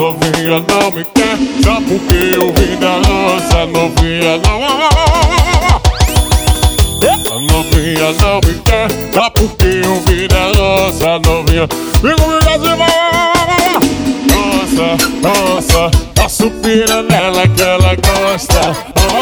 novinha não me quer, só porque eu vim da roça. Novinha não, a novinha não me quer, só porque eu vim da roça. Novinha, vem comigo assim, nossa, passo pira nela que ela gosta.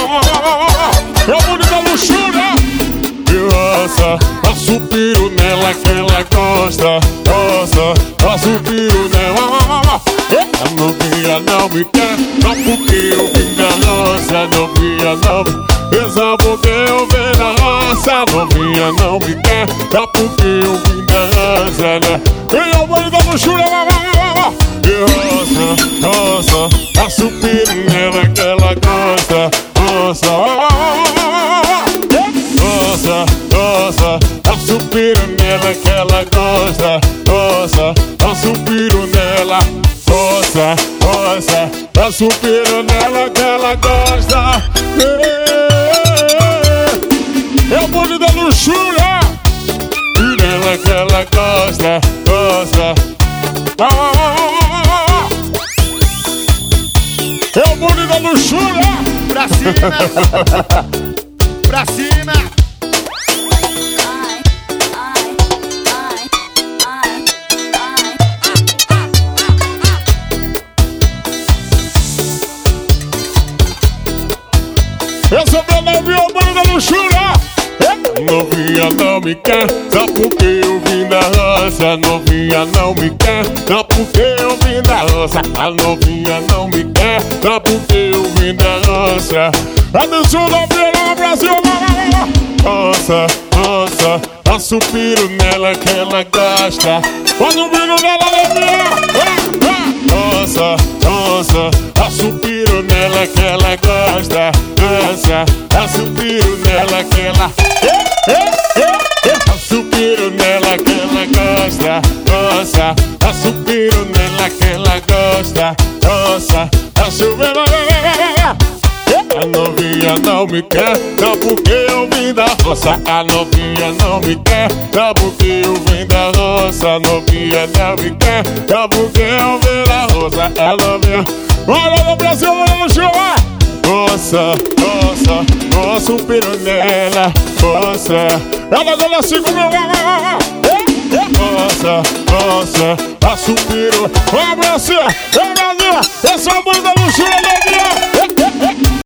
É bonita luxúria. Nossa, passo piro nela que ela gosta. Nossa, passo piro nela. A novinha não me quer, só porque eu vim da roça. Novinha não me só porque eu vim da roça. Novinha não me quer, só porque eu vim da roça, né? E eu vou lhe dar luxúria. Nossa, passo piro nela que ela gosta. Nossa, passo piro nela que ela gosta. Nossa, passo piro nela. Nossa, passo piro nela que ela gosta. É o bonde da luxúria. E nela que ela gosta. É o bonde da luxúria. Pra cima. Pra cima. Eu sou meu novinho, o bonde da luxúria. Novinha não me quer, só porque eu vim da roça. Novinha não me quer, só porque eu vim da roça. A novinha não me quer, só porque eu vim da roça. A novinha novinha no Brasil. Nossa, passo piro nela que ela gosta. Passo piro nela, novinha. Nossa, passo piro nela que ela gosta. Passo piro nela que ela passo piro nela que ela gosta. Passo piro nela que ela gosta. Passo piro. A novinha não me quer, só porque eu vim da roça. A novinha não me quer, só porque eu vim da roça. A novinha não me quer, só porque eu vim da roça. A novinha, olha no Brasil, olha no chão. Nossa, o piro nela. Ela dá assim comigo. Nossa, passo o piro. Vamos, esse é o bonde da luxúria, novinha.